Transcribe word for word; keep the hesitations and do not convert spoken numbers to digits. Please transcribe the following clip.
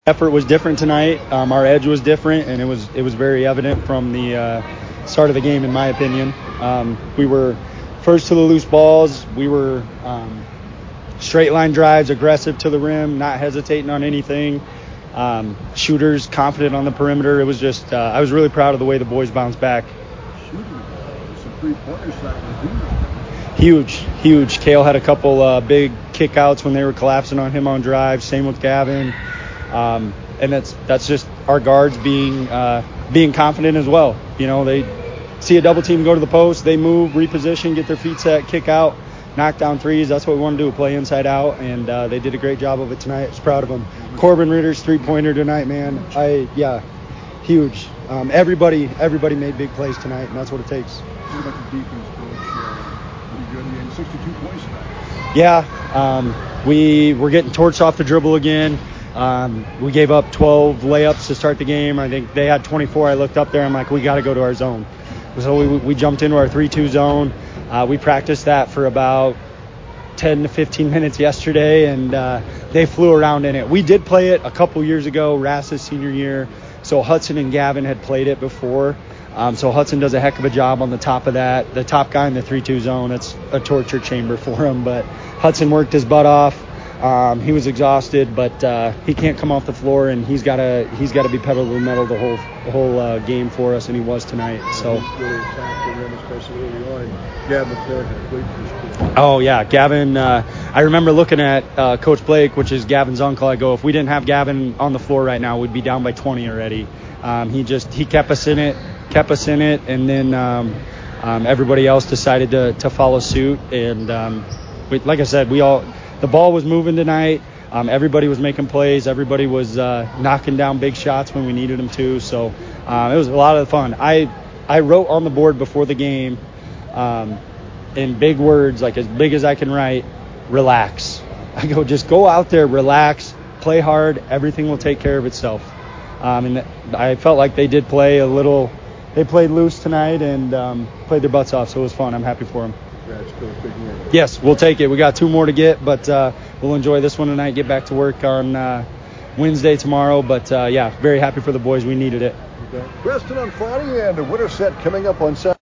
Effort was different tonight. Um, our edge was different, and it was it was very evident from the uh, start of the game, in my opinion. Um, we were first to the loose balls. We were um, straight line drives, aggressive to the rim, not hesitating on anything. Um, shooters confident on the perimeter. It was just uh, I was really proud of the way the boys bounced back. Shooting, some three pointers that were huge. Huge, huge. Kale had a couple uh, big kickouts when they were collapsing on him on drives. Same with Gavin. Um, and that's that's just our guards being uh, being confident as well. You know, they see a double team go to the post, they move, reposition, get their feet set, kick out, knock down threes. That's what we want to do, play inside out, and uh, they did a great job of it tonight. I was proud of them. Corbin Ritter's three-pointer tonight, man. I yeah, huge. Um, everybody everybody made big plays tonight, and that's what it takes. What about the defense, Coach? Uh, pretty good again, sixty-two points tonight. Yeah, um, we were getting torched off the dribble again. Um, we gave up twelve layups to start the game. I think they had twenty-four. I looked up there. I'm like, we got to go to our zone. So we, we jumped into our three two zone. Uh, we practiced that for about ten to fifteen minutes yesterday, and uh, they flew around in it. We did play it a couple years ago, Rass's senior year. So Hudson and Gavin had played it before. Um, so Hudson does a heck of a job on the top of that. The top guy in the three two zone, it's a torture chamber for him. But Hudson worked his butt off. Um, he was exhausted, but uh, he can't come off the floor, and he's got to he's got to be pedal to the metal the whole the whole uh, game for us, and he was tonight. So. He really attacked the rim, especially early on. Gavin McCord had a great first quarter. Oh yeah, Gavin. Uh, I remember looking at uh, Coach Blake, which is Gavin's uncle. I go, if we didn't have Gavin on the floor right now, we'd be down by twenty already. Um, he just he kept us in it, kept us in it, and then um, um, everybody else decided to to follow suit. And um, we, like I said, we all. The ball was moving tonight. Um, everybody was making plays. Everybody was uh, knocking down big shots when we needed them to. So uh, it was a lot of fun. I I wrote on the board before the game um, in big words, like as big as I can write, relax. I go, just go out there, relax, play hard. Everything will take care of itself. Um, and I felt like they did play a little. They played loose tonight and um, played their butts off. So it was fun. I'm happy for them. Yes, we'll take it. We got two more to get, but uh, we'll enjoy this one tonight, get back to work on uh, Wednesday tomorrow. But, uh, yeah, very happy for the boys. We needed it. Okay. Preston on Friday and a winter set coming up on Saturday.